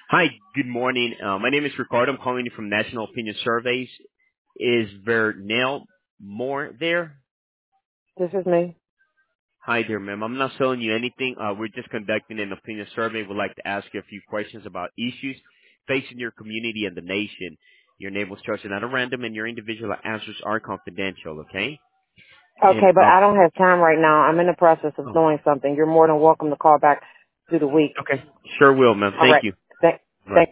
Hi, good morning. My name is Ricardo. I'm calling you from National Opinion Surveys. Is Vernell Moore there? This is me. Hi there, ma'am. I'm not selling you anything. We're just conducting an opinion survey. We'd like to ask you a few questions about issues facing your community and the nation. Your name was chosen at a random, and your individual answers are confidential, okay? And, Okay, but I don't have time right now. I'm in the process of oh, doing something. You're more than welcome to call back through the week. okay. Sure will, ma'am. All Thank right. you.